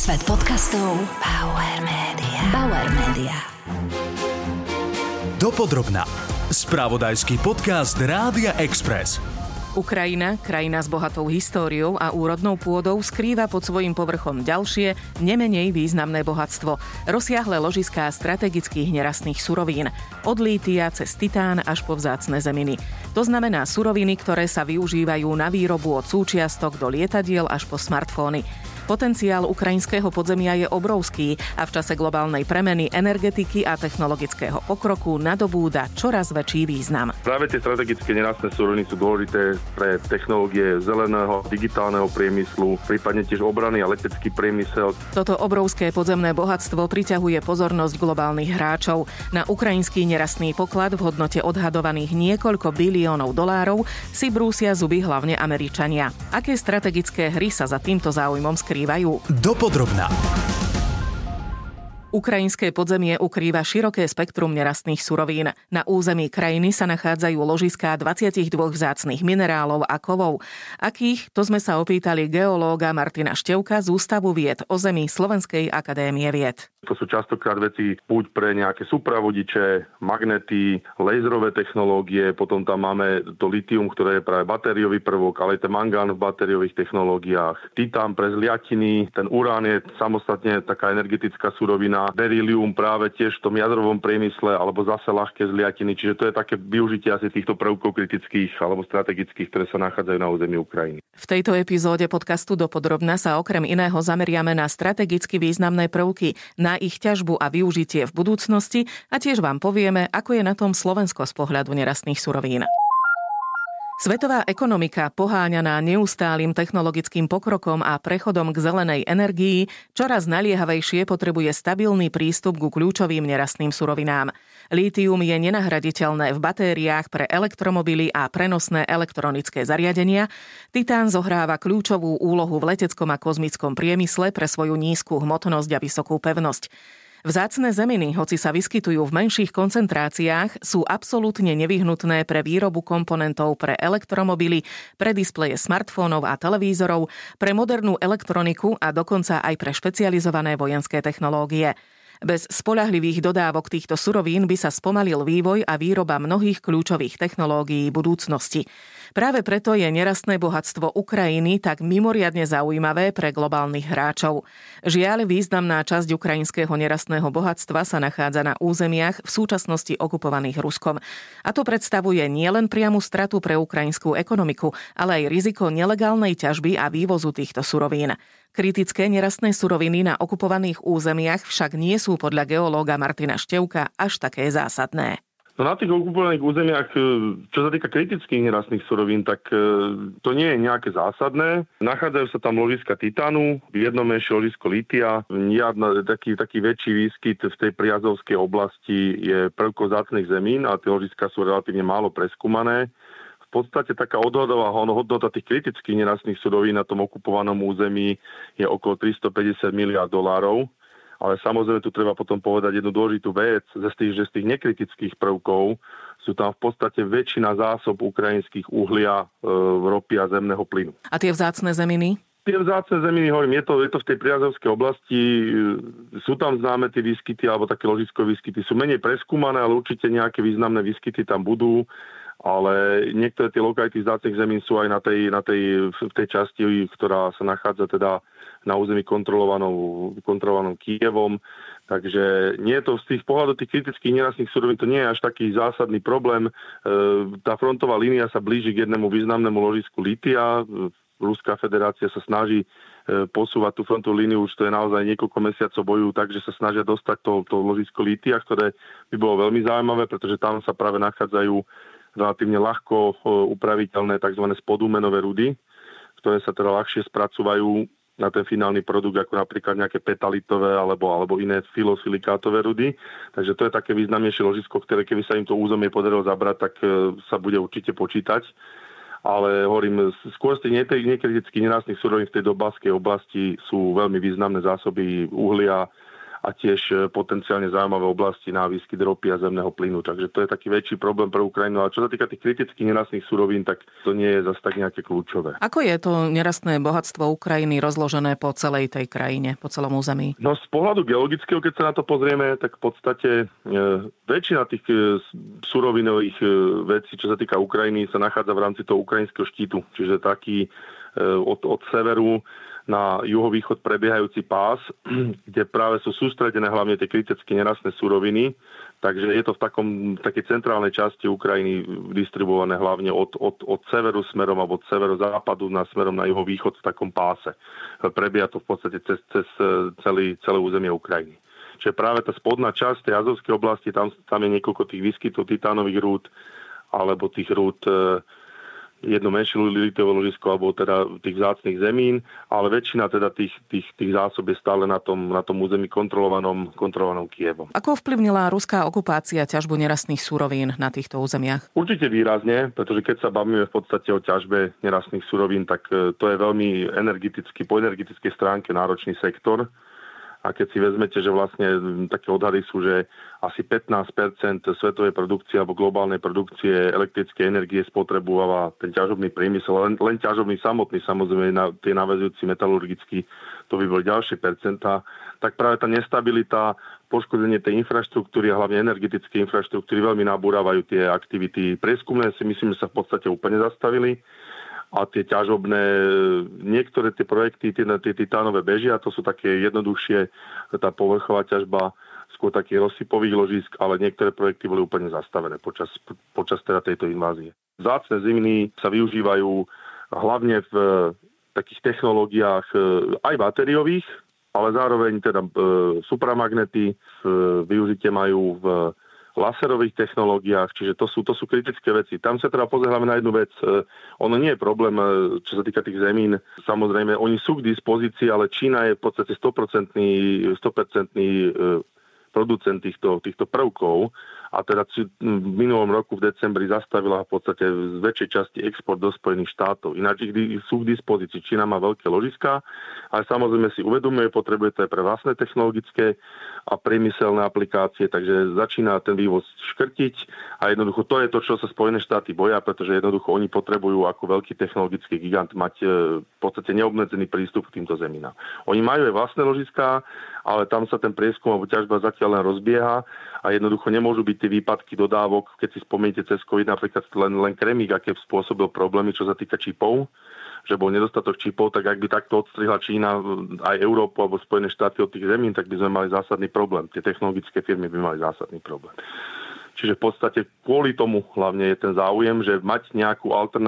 Svet podcastov Bauer Media. Dopodrobná. Spravodajský podcast Rádia Express. Ukrajina, krajina s bohatou históriou a úrodnou pôdou, skrýva pod svojím povrchom ďalšie, nemenej významné bohatstvo. Rozsiahle ložiská strategických nerastných surovín. Od lítia cez titán až po vzácne zeminy. To znamená suroviny, ktoré sa využívajú na výrobu od súčiastok do lietadiel až po smartfóny. Potenciál ukrajinského podzemia je obrovský a v čase globálnej premeny energetiky a technologického pokroku nadobúda čoraz väčší význam. Práve tie strategické nerastné suroviny sú dôležité pre technológie zeleného, digitálneho priemyslu, prípadne tiež obrany a letecký priemysel. Toto obrovské podzemné bohatstvo priťahuje pozornosť globálnych hráčov. Na ukrajinský nerastný poklad v hodnote odhadovaných niekoľko biliónov dolárov si brúsia zuby hlavne Američania. Aké strategické hry sa za týmto záujmom skrývajú? Dopodrobná. Ukrajinské podzemie ukrýva široké spektrum nerastných surovín. Na území krajiny sa nachádzajú ložiská 22 vzácnych minerálov a kovov. Akých? To sme sa opýtali geológa Martina Števka z Ústavu vied o zemi Slovenskej akadémie vied. To sú častokrát veci buď pre nejaké supravodiče, magnety, laserové technológie, potom tam máme to litium, ktoré je práve batériový prvok, ale aj ten mangán v batériových technológiách. Titán pre zliatiny, ten urán je samostatne taká energetická surovina, berylium práve tiež v tom jadrovom priemysle alebo zase ľahké zliatiny, čiže to je také využitie asi týchto prvkov kritických alebo strategických, ktoré sa nachádzajú na území Ukrajiny. V tejto epizóde podcastu Dopodrobna sa okrem iného zameriame na strategicky významné prvky, na ich ťažbu a využitie v budúcnosti a tiež vám povieme, ako je na tom Slovensko z pohľadu nerastných surovín. Svetová ekonomika, poháňaná neustálym technologickým pokrokom a prechodom k zelenej energii, čoraz naliehavejšie potrebuje stabilný prístup ku kľúčovým nerastným surovinám. Lítium je nenahraditeľné v batériách pre elektromobily a prenosné elektronické zariadenia. Titán zohráva kľúčovú úlohu v leteckom a kozmickom priemysle pre svoju nízku hmotnosť a vysokú pevnosť. Vzácne zeminy, hoci sa vyskytujú v menších koncentráciách, sú absolútne nevyhnutné pre výrobu komponentov pre elektromobily, pre displeje smartfónov a televízorov, pre modernú elektroniku a dokonca aj pre špecializované vojenské technológie. Bez spoľahlivých dodávok týchto surovín by sa spomalil vývoj a výroba mnohých kľúčových technológií budúcnosti. Práve preto je nerastné bohatstvo Ukrajiny tak mimoriadne zaujímavé pre globálnych hráčov. Žiaľ, významná časť ukrajinského nerastného bohatstva sa nachádza na územiach v súčasnosti okupovaných Ruskom. A to predstavuje nielen priamu stratu pre ukrajinskú ekonomiku, ale aj riziko nelegálnej ťažby a vývozu týchto surovín. Kritické nerastné suroviny na okupovaných územiach však nie sú podľa geológa Martina Števka až také zásadné. No na tých okupovaných územiach, čo sa týka kritických nerastných surovín, tak to nie je nejaké zásadné. Nachádzajú sa tam ložiska titánu, v jednom menšie ložisko lítia. Taký väčší výskyt v tej priazovskej oblasti je prvkov vzácnych zemín a tie ložiska sú relatívne málo preskúmané. V podstate taká odhadová hodnota tých kritických nerastných surovín na tom okupovanom území je okolo 350 miliárd dolárov. Ale samozrejme tu treba potom povedať jednu dôležitú vec, že z tých nekritických prvkov sú tam v podstate väčšina zásob ukrajinských uhlia, ropy a zemného plynu. A tie vzácne zeminy? Tie vzácne zeminy, hovorím, je to v tej priazovskej oblasti, sú tam známe tie výskyty alebo také ložiskové výskyty, sú menej preskúmané, ale určite nejaké významné výskyty tam budú. Ale niektoré tie lokality vzácnych zemín sú aj v tej časti, ktorá sa nachádza teda na území kontrolovanom Kyjevom. Takže nie je to z tých pohľadov tých kritických nerastných surovín, to nie je až taký zásadný problém. Tá frontová línia sa blíži k jednému významnému ložisku lítia. Ruská federácia sa snaží posúvať tú frontovú líniu, už to je naozaj niekoľko mesiacov bojujú, takže sa snažia dostať to ložisko lítia, ktoré by bolo veľmi zaujímavé, pretože tam sa práve nachádzajú relatívne ľahko upraviteľné tzv. Spodúmenové rudy, ktoré sa teda ľahšie spracúvajú na ten finálny produkt, ako napríklad nejaké petalitové alebo iné filosilikátové rudy. Takže to je také významnejšie ložisko, ktoré keby sa im to územie podarilo zabrať, tak sa bude určite počítať. Ale hovorím, skôr z tých nekritických nerastných surovín v tej Donbaskej oblasti sú veľmi významné zásoby uhlia a tiež potenciálne zaujímavé oblasti na výskyt ropy a zemného plynu. Takže to je taký väčší problém pre Ukrajinu. A čo sa týka tých kritických nerastných surovín, tak to nie je zase tak nejaké kľúčové. Ako je to nerastné bohatstvo Ukrajiny rozložené po celej tej krajine, po celom území? No z pohľadu geologického, keď sa na to pozrieme, tak v podstate väčšina tých surovinových vecí, čo sa týka Ukrajiny, sa nachádza v rámci toho ukrajinského štítu. Čiže taký od severu na juhovýchod prebiehajúci pás, kde práve sú sústredené hlavne tie kritické nerastné suroviny. Takže je to v takej centrálnej časti Ukrajiny distribuované hlavne od severu smerom alebo od severozápadu na smerom na juhovýchod v takom páse. Prebieha to v podstate cez celé územie Ukrajiny. Čiže práve tá spodná časť tej Azovskej oblasti, tam je niekoľko tých výskytov titánových rúd alebo tých rúd jedno menšie litové ložisko alebo teda tých vzácnych zemín, ale väčšina teda tých zásob je stále na tom území kontrolovanom Kyjevom. Ako ovplyvnila ruská okupácia ťažbu nerastných surovín na týchto územiach? Určite výrazne, pretože keď sa bavíme v podstate o ťažbe nerastných surovín, tak to je veľmi po energetickej stránke náročný sektor. A keď si vezmete, že vlastne také odhady sú, že asi 15% svetovej produkcie alebo globálnej produkcie elektrickej energie spotrebúva ten ťažobný priemysel, len ťažobný samotný, samozrejme tie naväzujúci metalurgický, to by boli ďalšie percentá, tak práve tá nestabilita, poškodenie tej infraštruktúry a hlavne energetickej infraštruktúry veľmi nabúravajú tie aktivity. Prieskumné si myslím, že sa v podstate úplne zastavili. A tie ťažobné, niektoré tie projekty, tie titánové bežia, to sú také jednoduchšie, tá povrchová ťažba, skôr takých rozsypových ložisk, ale niektoré projekty boli úplne zastavené počas teda tejto invázie. Vzácne zeminy sa využívajú hlavne v takých technológiách aj batériových, ale zároveň teda supramagnety využitie majú v laserových technológiách, čiže to sú kritické veci. Tam sa teda pozeráme na jednu vec. Ono nie je problém, čo sa týka tých zemín. Samozrejme, oni sú k dispozícii, ale Čína je v podstate 100% producent týchto prvkov a teda v minulom roku v decembri zastavila v podstate z väčšej časti export do Spojených štátov. Ináč sú k dispozícii. Čína má veľké ložiská, ale samozrejme si uvedomuje, potrebuje to aj pre vlastné technologické a priemyselné aplikácie, takže začína ten vývoz škrtiť a jednoducho to je to, čo sa Spojené štáty boja, pretože jednoducho oni potrebujú ako veľký technologický gigant mať v podstate neobmedzený prístup k týmto zeminám. Oni majú aj vlastné ložiská, ale tam sa ten prieskum alebo ťažba zatiaľ len rozbieha a jednoducho nemôžu byť tie výpadky dodávok. Keď si spomeniete cez COVID napríklad len Kremík, aké spôsobil problémy, čo sa týka čipov, že bol nedostatok čipov, tak ak by takto odstrihla Čína aj Európu alebo Spojené štáty od tých zemín, tak by sme mali zásadný problém. Tie technologické firmy by mali zásadný problém. Čiže v podstate kvôli tomu hlavne je ten záujem, že mať nejaký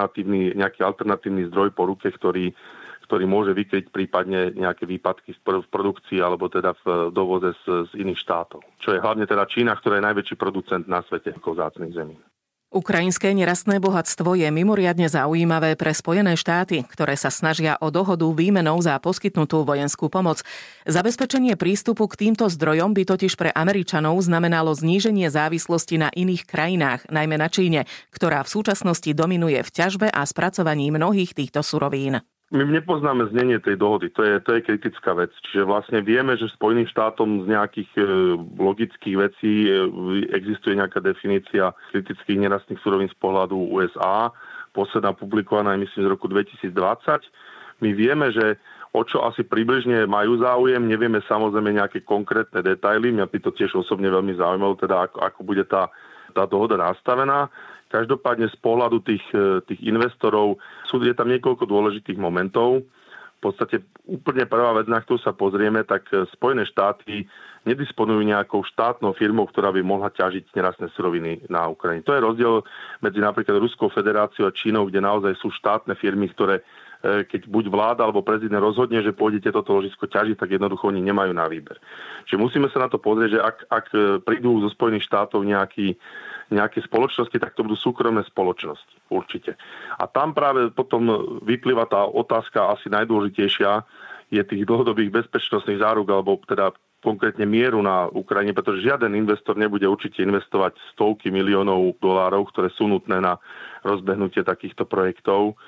alternatívny zdroj po ruke, ktorý môže vykryť prípadne nejaké výpadky v produkcii alebo teda v dovoze z iných štátov. Čo je hlavne teda Čína, ktorá je najväčší producent na svete vzácnych zemín. Ukrajinské nerastné bohatstvo je mimoriadne zaujímavé pre Spojené štáty, ktoré sa snažia o dohodu výmenou za poskytnutú vojenskú pomoc. Zabezpečenie prístupu k týmto zdrojom by totiž pre Američanov znamenalo zníženie závislosti na iných krajinách, najmä na Číne, ktorá v súčasnosti dominuje v ťažbe a spracovaní mnohých týchto surovín. My nepoznáme znenie tej dohody, to je kritická vec. Čiže vlastne vieme, že Spojeným štátom z nejakých logických vecí existuje nejaká definícia kritických nerastných surovín z pohľadu USA, posledná publikovaná je myslím z roku 2020. My vieme, že o čo asi približne majú záujem, nevieme samozrejme nejaké konkrétne detaily, mňa by to tiež osobne veľmi zaujímalo, teda ako bude tá dohoda nastavená. Každopádne z pohľadu tých investorov je tam niekoľko dôležitých momentov. V podstate úplne prvá vec, na ktorú sa pozrieme, tak Spojené štáty nedisponujú nejakou štátnou firmou, ktorá by mohla ťažiť nerastné suroviny na Ukrajine. To je rozdiel medzi napríklad Ruskou federáciou a Čínou, kde naozaj sú štátne firmy, ktoré keď buď vláda alebo prezident rozhodne, že pôjdete toto ložisko ťažiť, tak jednoducho oni nemajú na výber. Čiže musíme sa na to pozrieť, že ak prídu zo Spojených štátov nejaké spoločnosti, tak to budú súkromné spoločnosti, určite. A tam práve potom vyplýva tá otázka asi najdôležitejšia, je tých dlhodobých bezpečnostných záruk, alebo teda konkrétne mieru na Ukrajine, pretože žiaden investor nebude určite investovať stovky miliónov dolárov, ktoré sú nutné na rozbehnutie takýchto projektov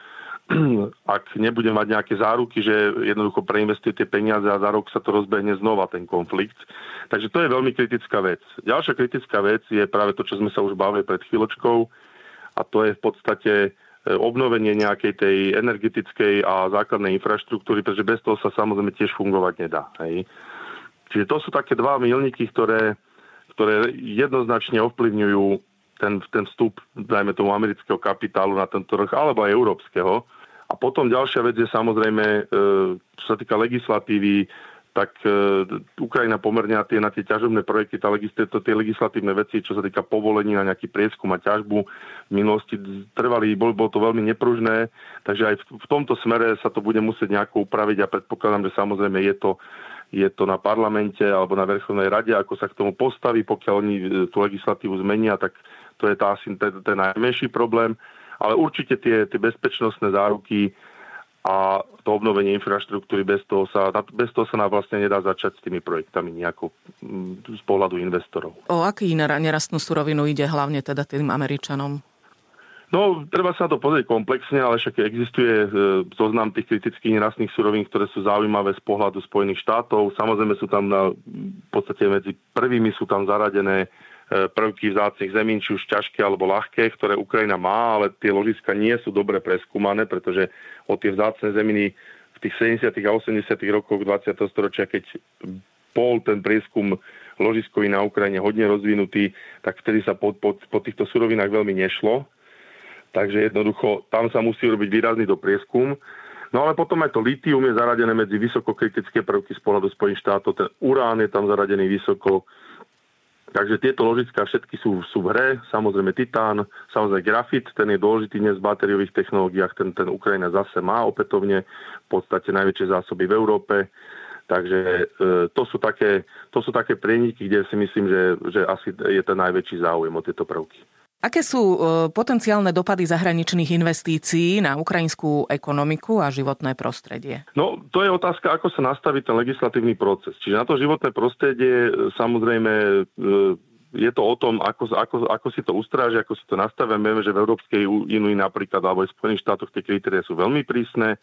ak nebudeme mať nejaké záruky, že jednoducho preinvestuje tie peniaze a za rok sa to rozbehne znova ten konflikt. Takže to je veľmi kritická vec. Ďalšia kritická vec je práve to, čo sme sa už bavili pred chvíľočkou, a to je v podstate obnovenie nejakej tej energetickej a základnej infraštruktúry, pretože bez toho sa samozrejme tiež fungovať nedá. Hej. Čiže to sú také dva milníky, ktoré jednoznačne ovplyvňujú ten vstup, dajme tomu, amerického kapitálu na tento trh, alebo aj európskeho. A potom ďalšia vec je samozrejme, čo sa týka legislatívy, tak Ukrajina pomerne na tie ťažobné projekty, tie legislatívne veci, čo sa týka povolení na nejaký prieskum a ťažbu, v minulosti trvali, bolo to veľmi nepružné, takže aj v tomto smere sa to bude musieť nejako upraviť a predpokladám, že samozrejme je to na parlamente alebo na Verchovnej rade, ako sa k tomu postaví, pokiaľ oni tú legislatívu zmenia, tak to je asi ten najmenší problém. Ale určite tie bezpečnostné záruky a to obnovenie infraštruktúry, bez toho sa vlastne nedá začať s tými projektami nejako z pohľadu investorov. O aký nerastnú surovinu ide hlavne teda tým Američanom? No, treba sa na to pozrieť komplexne, ale však existuje zoznam tých kritických nerastných surovín, ktoré sú zaujímavé z pohľadu Spojených štátov. Samozrejme sú tam v podstate medzi prvými sú tam zaradené prvky vzácnych zemín, či už ťažké alebo ľahké, ktoré Ukrajina má, ale tie ložiska nie sú dobre preskúmané, pretože o tie vzácne zeminy v tých 70. a 80. rokoch 20. storočia, keď bol ten prieskum ložiskový na Ukrajine hodne rozvinutý, tak vtedy sa po týchto surovinách veľmi nešlo. Takže jednoducho tam sa musí robiť výrazný doprieskum. No ale potom aj to litium je zaradené medzi vysokokritické prvky z pohľadu Spojených štátov, ten urán je tam zaradený vysoko. Takže tieto ložiská všetky sú v hre, samozrejme titán, samozrejme grafit, ten je dôležitý dnes v batériových technológiách, ten Ukrajina zase má opätovne v podstate najväčšie zásoby v Európe. Takže to sú také prieniky, kde si myslím, že asi je ten najväčší záujem o tieto prvky. Aké sú potenciálne dopady zahraničných investícií na ukrajinskú ekonomiku a životné prostredie? No, to je otázka, ako sa nastaví ten legislatívny proces. Čiže na to životné prostredie samozrejme je to o tom, ako si to ustráži, ako si to nastavia. Vieme, že v Európskej únii napríklad alebo aj v Spojených štátoch tie kritéria sú veľmi prísne.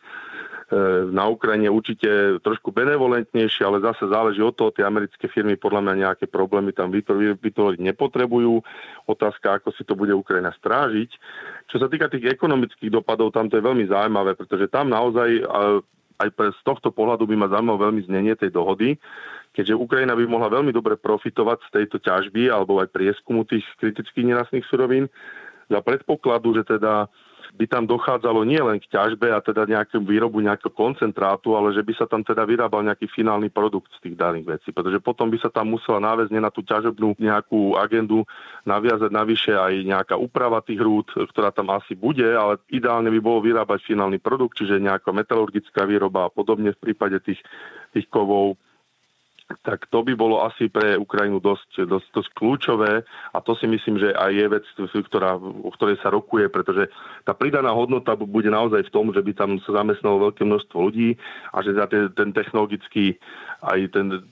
Na Ukrajine určite trošku benevolentnejšie, ale zase záleží od toho, tie americké firmy podľa mňa nejaké problémy tam vytvoriť nepotrebujú. Otázka, ako si to bude Ukrajina strážiť. Čo sa týka tých ekonomických dopadov, tam to je veľmi zaujímavé, pretože tam naozaj aj z tohto pohľadu by ma zaujímalo veľmi znenie tej dohody, keďže Ukrajina by mohla veľmi dobre profitovať z tejto ťažby alebo aj prieskumu tých kritických nerastných surovín za predpokladu, že teda by tam dochádzalo nie len k ťažbe a teda nejakú výrobu nejakého koncentrátu, ale že by sa tam teda vyrábal nejaký finálny produkt z tých daných vecí. Pretože potom by sa tam musela náväzne na tú ťažobnú nejakú agendu naviazať navyše aj nejaká úprava tých rúd, ktorá tam asi bude, ale ideálne by bolo vyrábať finálny produkt, čiže nejaká metalurgická výroba a podobne v prípade tých kovov. Tak to by bolo asi pre Ukrajinu dosť kľúčové a to si myslím, že aj je vec, o ktorej sa rokuje, pretože tá pridaná hodnota bude naozaj v tom, že by tam sa zamestnalo veľké množstvo ľudí a že ten technologický aj ten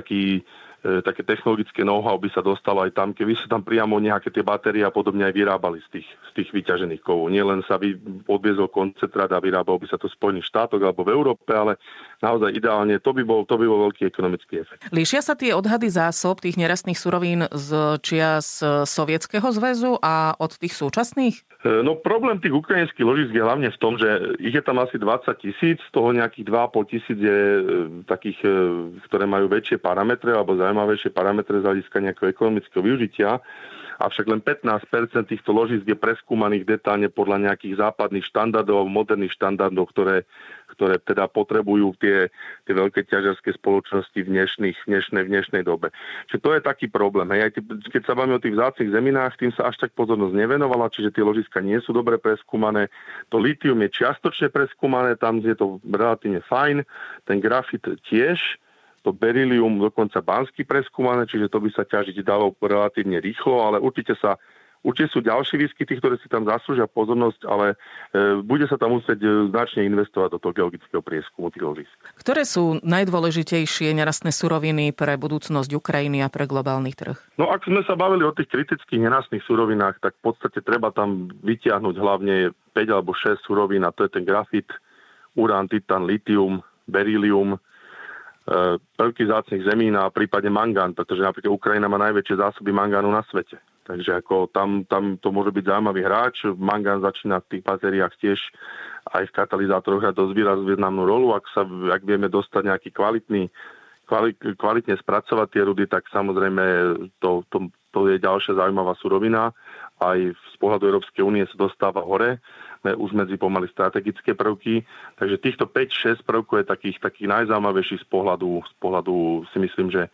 také technologické know-how by sa dostalo aj tam, keby sa tam priamo nejaké tie batérie a podobne aj vyrábali z tých vyťažených kovov. Nie len sa by odviezol koncentrát a vyrábal by sa to v Spojených štátoch alebo v Európe, ale naozaj ideálne to by bol veľký ekonomický efekt. Líšia sa tie odhady zásob tých nerastných surovín z čias Sovietskeho zväzu a od tých súčasných? No problém tých ukrajinských ložisk je hlavne v tom, že ich je tam asi 20 000, z toho nejakých 2 500 je takých, ktoré majú väčšie parametre alebo zaujímavejšie parametre z hľadiska nejakého ekonomického využitia. Avšak len 15% týchto ložisk je preskúmaných detálne podľa nejakých západných štandardov, moderných štandardov, ktoré teda potrebujú tie veľké ťažiarske spoločnosti v dnešnej dobe. Čiže to je taký problém. Hej. Keď sa bavíme o tých vzácnych zeminách, tým sa až tak pozornosť nevenovala, čiže tie ložiska nie sú dobre preskúmané. To litium je čiastočne preskúmané, tam je to relatívne fajn. Ten grafit tiež. To berylium dokonca bansky preskúmané, čiže to by sa ťažiť dalo relatívne rýchlo, ale určite sa Určite sú ďalšie výskyty, ktoré si tam zaslúžia pozornosť, ale bude sa tam musieť značne investovať do toho geologického prieskumu tých ložísk. Ktoré sú najdôležitejšie nerastné suroviny pre budúcnosť Ukrajiny a pre globálny trh? No ak sme sa bavili o tých kritických nerastných surovinách, tak v podstate treba tam vytiahnuť hlavne 5 alebo 6 surovín, a to je ten grafit, urán, titán, litium, berylium, prvky vzácnych zemín a prípadne mangán, pretože napríklad Ukrajina má najväčšie zásoby mangánu na svete. Takže ako tam to môže byť zaujímavý hráč. Mangán začína v tých batériách tiež aj v katalizátoroch hrať dosť významnú rolu. Ak vieme dostať nejaký kvalitne spracovať tie rudy, tak samozrejme to je ďalšia zaujímavá surovina. Aj z pohľadu Európskej únie sa dostáva hore, už medzi pomaly strategické prvky. Takže týchto 5-6 prvkov je takých najzaujímavejších z pohľadu si myslím, že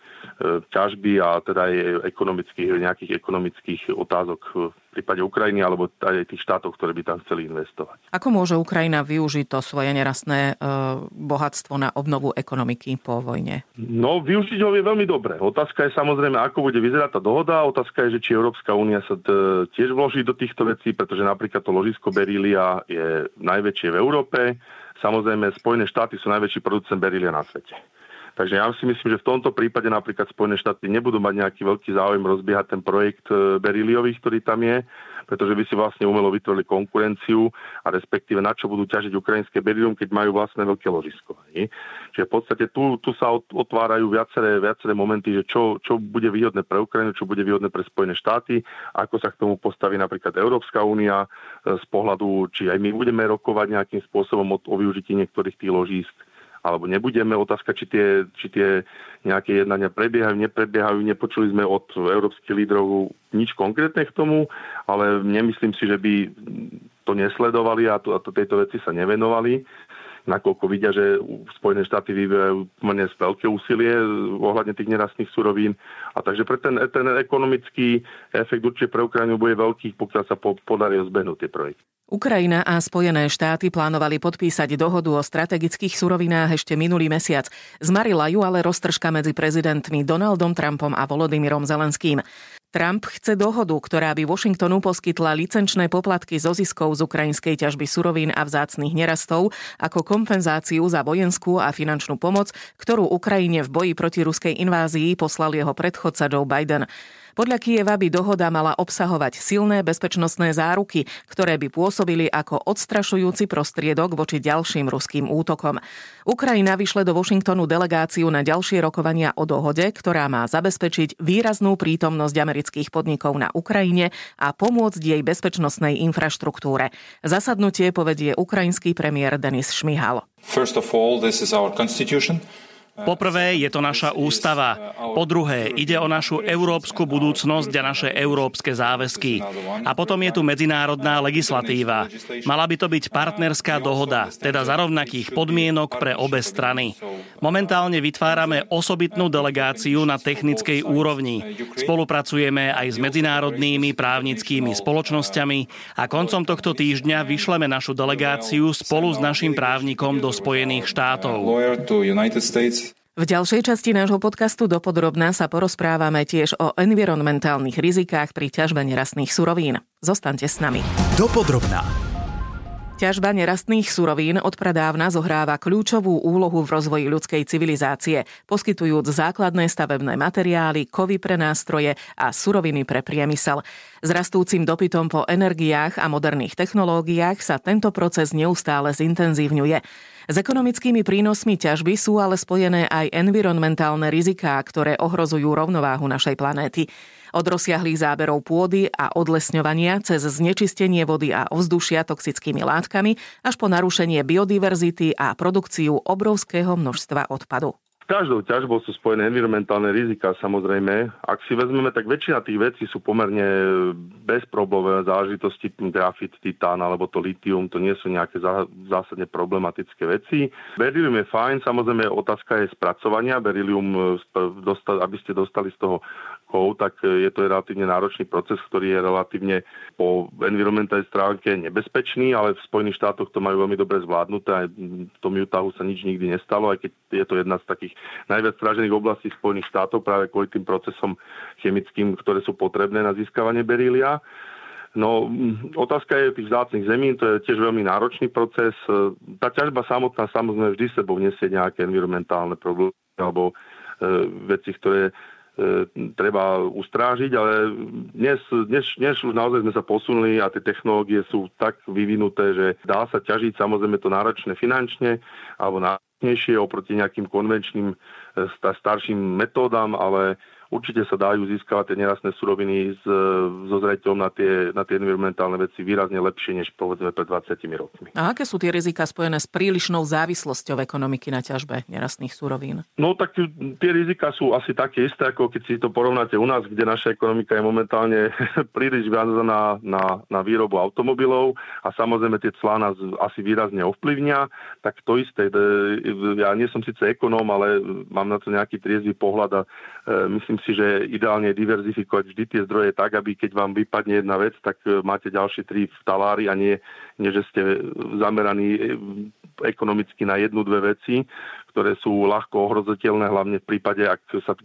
ťažby a teda aj nejakých ekonomických otázok v prípade Ukrajiny alebo aj tých štátov, ktoré by tam chceli investovať. Ako môže Ukrajina využiť to svoje nerastné bohatstvo na obnovu ekonomiky po vojne? No, využiť ho je veľmi dobré. Otázka je samozrejme, ako bude vyzerať tá dohoda. Otázka je, že či Európska únia sa tiež vloží do týchto vecí, pretože napríklad to ložisko berília je najväčšie v Európe. Samozrejme, Spojené štáty sú najväčší producent berília na svete. Takže ja si myslím, že v tomto prípade napríklad Spojené štáty nebudú mať nejaký veľký záujem rozbiehať ten projekt beríliový, ktorý tam je, pretože by si vlastne umelo vytvorili konkurenciu a respektíve na čo budú ťažiť ukrajinské berílium, keď majú vlastné veľké ložisko. Čiže v podstate tu sa otvárajú viaceré momenty, že čo bude výhodné pre Ukrajinu, čo bude výhodné pre Spojené štáty, ako sa k tomu postaví napríklad Európska únia z pohľadu, či aj my budeme rokovať nejakým spôsobom o využití niektorých tých ložísk, alebo nebudeme. Otázka, či tie nejaké jednania prebiehajú, neprebiehajú. Nepočuli sme od európskych lídrov nič konkrétne k tomu, ale nemyslím si, že by to nesledovali a tejto veci sa nevenovali, nakoľko vidia, že Spojené štáty vyvíjajú pomerne veľké úsilie ohľadne tých nerastných surovín. A takže pre ten ekonomický efekt určite pre Ukrajinu bude veľký, pokiaľ sa podarí zbehnúť tie projekty. Ukrajina a Spojené štáty plánovali podpísať dohodu o strategických surovinách ešte minulý mesiac. Zmarila ju ale roztržka medzi prezidentmi Donaldom Trumpom a Volodymyrom Zelenským. Trump chce dohodu, ktorá by Washingtonu poskytla licenčné poplatky zo ziskov z ukrajinskej ťažby surovín a vzácnych nerastov ako kompenzáciu za vojenskú a finančnú pomoc, ktorú Ukrajine v boji proti ruskej invázii poslal jeho predchodca Joe Biden. Podľa Kyjeva by dohoda mala obsahovať silné bezpečnostné záruky, ktoré by pôsobili ako odstrašujúci prostriedok voči ďalším ruským útokom. Ukrajina vyšle do Washingtonu delegáciu na ďalšie rokovania o dohode, ktorá má zabezpečiť výraznú prítomnosť amerických podnikov na Ukrajine a pomôcť jej bezpečnostnej infraštruktúre. Zasadnutie povedie ukrajinský premiér Denis Šmihal. First of all, this is our constitution. Poprvé je to naša ústava. Po druhé, ide o našu európsku budúcnosť a naše európske záväzky. A potom je tu medzinárodná legislatíva. Mala by to byť partnerská dohoda, teda za rovnakých podmienok pre obe strany. Momentálne vytvárame osobitnú delegáciu na technickej úrovni. Spolupracujeme aj s medzinárodnými právnickými spoločnosťami a koncom tohto týždňa vyšleme našu delegáciu spolu s našim právnikom do Spojených štátov. V ďalšej časti nášho podcastu Dopodrobna sa porozprávame tiež o environmentálnych rizikách pri ťažbe nerastných surovín. Zostaňte s nami. Dopodrobna. Ťažba nerastných surovín odpradávna zohráva kľúčovú úlohu v rozvoji ľudskej civilizácie, poskytujúc základné stavebné materiály, kovy pre nástroje a suroviny pre priemysel. S rastúcim dopytom po energiách a moderných technológiách sa tento proces neustále zintenzívňuje. S ekonomickými prínosmi ťažby sú ale spojené aj environmentálne riziká, ktoré ohrozujú rovnováhu našej planéty. Od rozsiahlých záberov pôdy a odlesňovania cez znečistenie vody a ovzdušia toxickými látkami až po narušenie biodiverzity a produkciu obrovského množstva odpadu. S každou ťažbou sú spojené environmentálne riziká, samozrejme. Ak si vezmeme, tak väčšina tých vecí sú pomerne bezproblémové záležitosti, grafit, titán alebo to litium, to nie sú nejaké zásadne problematické veci. Berylium je fajn, samozrejme otázka je spracovania. Berylium, aby ste dostali z toho kov, tak je to relatívne náročný proces, ktorý je relatívne po environmentálnej stránke nebezpečný, ale v Spojených štátoch to majú veľmi dobre zvládnuté. Aj v tom Utahu sa nič nikdy nestalo, aj keď je to jedna z takých najviac strážených oblastí Spojených štátov práve kvôli tým procesom chemickým, ktoré sú potrebné na získavanie berylia. No, otázka je tých vzácnych zemín, to je tiež veľmi náročný proces. Tá ťažba samotná samozrejme vždy sebou nesie nejaké environmentálne problémy alebo veci, ktoré treba ustrážiť, ale dnes už naozaj sme sa posunuli a tie technológie sú tak vyvinuté, že dá sa ťažiť, samozrejme to náročné finančne alebo náročnejšie oproti nejakým konvenčným starším metódam, ale určite sa dajú získavať tie nerastné suroviny so zreteľom na tie environmentálne veci výrazne lepšie, než povedzme pred 20 rokmi. A aké sú tie riziká spojené s prílišnou závislosťou ekonomiky na ťažbe nerastných surovín? No tak tie riziká sú asi také isté, ako keď si to porovnáte u nás, kde naša ekonomika je momentálne príliš viazaná na výrobu automobilov a samozrejme tie clá nás asi výrazne ovplyvnia, tak to isté. Ja nie som síce ekonóm, ale mám na to nejaký triezvy pohľad a myslím si, že ideálne je diverzifikovať vždy tie zdroje tak, aby keď vám vypadne jedna vec, tak máte ďalšie 3 v talári a nie že ste zameraní ekonomicky na 1-2 veci, ktoré sú ľahko ohroziteľné, hlavne v prípade, ak sa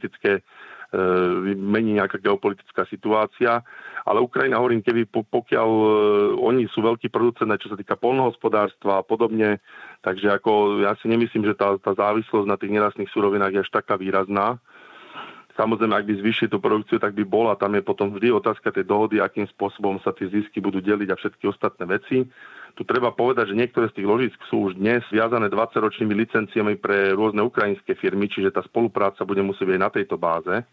mení nejaká geopolitická situácia. Ale Ukrajina, hovorím, pokiaľ oni sú veľkí producenti, čo sa týka poľnohospodárstva a podobne, takže ako ja si nemyslím, že tá závislosť na tých nerastných surovinách je až taká výrazná. Samozrejme, ak by zvýšili tú produkciu, tak by bola. Tam je potom vždy otázka tej dohody, akým spôsobom sa tie zisky budú deliť a všetky ostatné veci. Tu treba povedať, že niektoré z tých ložísk sú už dnes viazané 20-ročnými licenciami pre rôzne ukrajinské firmy, čiže tá spolupráca bude musieť byť na tejto báze.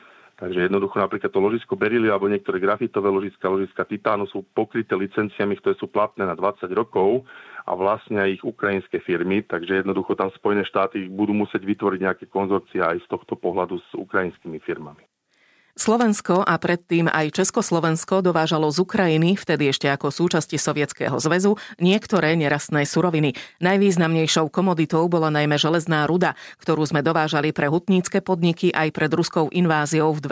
Takže jednoducho napríklad to ložisko Berylia alebo niektoré grafitové ložiska titánu sú pokryté licenciami, ktoré sú platné na 20 rokov a vlastnia ich ukrajinské firmy, takže jednoducho tam Spojené štáty budú musieť vytvoriť nejaké konzorcia aj z tohto pohľadu s ukrajinskými firmami. Slovensko a predtým aj Československo dovážalo z Ukrajiny, vtedy ešte ako súčasti Sovietskeho zväzu, niektoré nerastné suroviny. Najvýznamnejšou komoditou bola najmä železná ruda, ktorú sme dovážali pre hutnícke podniky aj pred ruskou inváziou v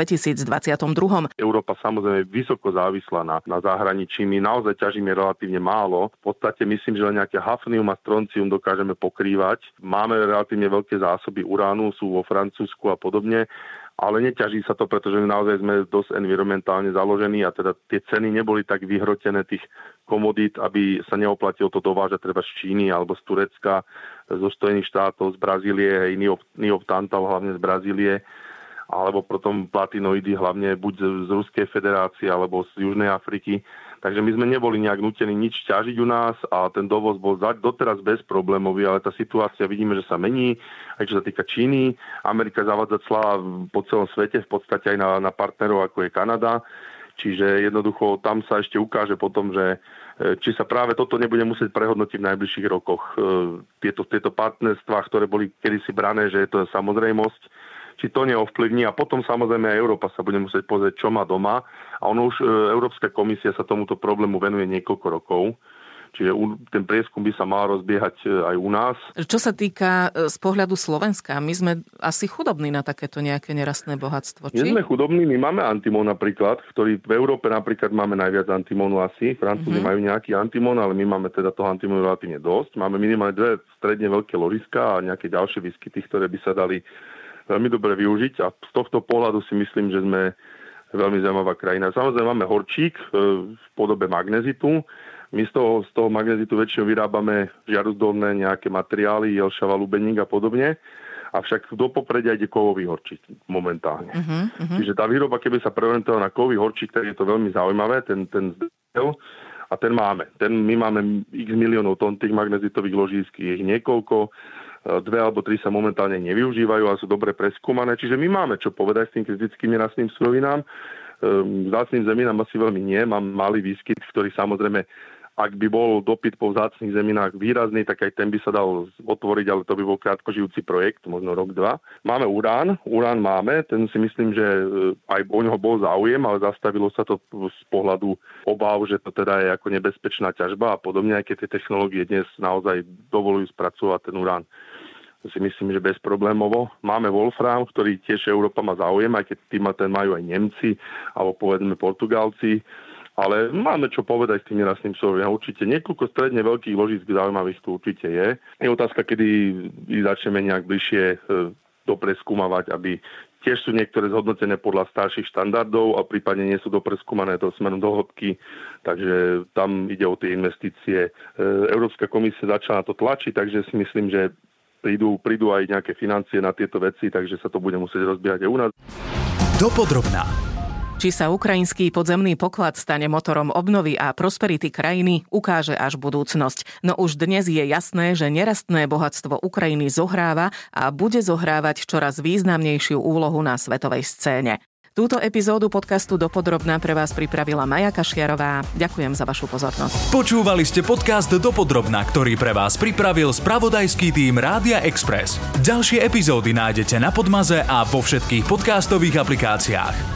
2022. Európa samozrejme vysoko závislá na zahraničí. My naozaj ťažíme relatívne málo. V podstate myslím, že len nejaké hafnium a stroncium dokážeme pokrývať. Máme relatívne veľké zásoby uránu, sú vo Francúzsku a podobne. Ale neťaží sa to, pretože naozaj sme dosť environmentálne založení a teda tie ceny neboli tak vyhrotené tých komodít, aby sa neoplatilo to dovážať treba z Číny alebo z Turecka, zo Spojených štátov, z Brazílie, niob tantal hlavne z Brazílie, alebo potom platinoidy hlavne buď z Ruskej federácie alebo z Južnej Afriky. Takže my sme neboli nejak nútení nič ťažiť u nás a ten dovoz bol doteraz bezproblémový, ale tá situácia vidíme, že sa mení, aj čo sa týka Číny. Amerika zavádza clá po celom svete, v podstate aj na partnerov, ako je Kanada. Čiže jednoducho tam sa ešte ukáže potom, že či sa práve toto nebude musieť prehodnotiť v najbližších rokoch. Tieto partnerstvá, ktoré boli kedysi brané, že je to samozrejmosť, či to neovplyvní a potom samozrejme aj Európa sa bude musieť pozrieť, čo má doma. A ono už Európska komisia sa tomuto problému venuje niekoľko rokov. Čiže ten prieskum by sa mal rozbiehať aj u nás. Čo sa týka z pohľadu Slovenska, my sme asi chudobní na takéto nejaké nerastné bohatstvo, či? Nie sme chudobní, my máme antimón napríklad, ktorý v Európe napríklad máme najviac antimónu asi. Francúzi majú nejaký antimón, ale my máme teda toho antimónu relatívne dosť. Máme minimálne 2 stredne veľké ložiská a nejaké ďalšie výskyty, ktoré by sa dali veľmi dobre využiť a z tohto pohľadu si myslím, že sme veľmi zaujímavá krajina. Samozrejme máme horčík v podobe magnezitu. My z toho magnezitu väčšinou vyrábame žiaruzdolné nejaké materiály, jelšava, lubeník a podobne. Avšak do popredia ide kovový horčík momentálne. Čiže tá výroba, keby sa preorientovala na kovový horčík, tak je to veľmi zaujímavé, ten zdroj. A ten máme. My máme x miliónov tón tých magnezitových ložísk, je ich niekoľko. 2 alebo 3 sa momentálne nevyužívajú a sú dobre preskúmané. Čiže my máme čo povedať s tým kritickým nerastným surovinám. Vzácnym zeminám asi veľmi nie. Mám malý výskyt, ktorý samozrejme, ak by bol dopyt po vzácnych zeminách výrazný, tak aj ten by sa dal otvoriť, ale to by bol krátkožijúci projekt, možno rok, 2. Máme urán máme, ten si myslím, že aj o ňoho bol záujem, ale zastavilo sa to z pohľadu obáv, že to teda je ako nebezpečná ťažba a podobne, aj keď tie technológie dnes naozaj dovolujú spracovať ten urán. Si myslím, že bezproblémovo. Máme wolfram, ktorý tiež Európa má záujem, aj keď ten majú aj Nemci, alebo povedzme Portugálci. Ale máme čo povedať s tým nerastným surovinám. Určite niekoľko stredne veľkých ložísk zaujímavých tu určite je. Je otázka, kedy začneme nejak bližšie dopreskúmavať, aby tiež sú niektoré zhodnotené podľa starších štandardov a prípadne nie sú dopreskúmané to smerom do hĺbky, takže tam ide o tie investície. Európska komisia začala na to tlačiť, takže si myslím, že prídu aj nejaké financie na tieto veci, takže sa to bude musieť rozbiehať aj u nás. Dopodrobná. Či sa ukrajinský podzemný poklad stane motorom obnovy a prosperity krajiny, ukáže až budúcnosť. No už dnes je jasné, že nerastné bohatstvo Ukrajiny zohráva a bude zohrávať čoraz významnejšiu úlohu na svetovej scéne. Túto epizódu podcastu Dopodrobná pre vás pripravila Maja Kašiarová. Ďakujem za vašu pozornosť. Počúvali ste podcast Dopodrobná, ktorý pre vás pripravil spravodajský tím Rádia Express. Ďalšie epizódy nájdete na Podmaze a vo všetkých podcastových aplikáciách.